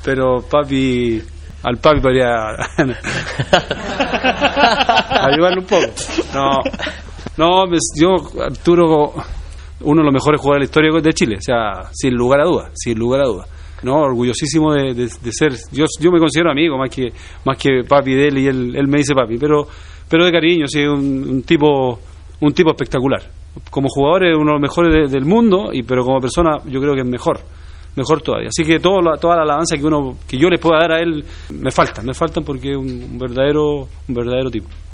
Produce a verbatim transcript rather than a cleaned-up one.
pero papi, al papi podría ayudarle un poco. No, no, pues yo, Arturo, uno de los mejores jugadores de la historia de Chile, o sea, sin lugar a dudas, sin lugar a dudas. No, orgullosísimo de, de, de ser, yo yo me considero amigo más que más que papi de él, y él, él me dice papi, pero pero de cariño, sí, un, un tipo un tipo espectacular. Como jugador es uno de los mejores de, del mundo, y pero como persona yo creo que es mejor, mejor todavía. Así que todo la, toda la alabanza que uno que yo le pueda dar a él me faltan, me faltan porque es un, un verdadero un verdadero tipo.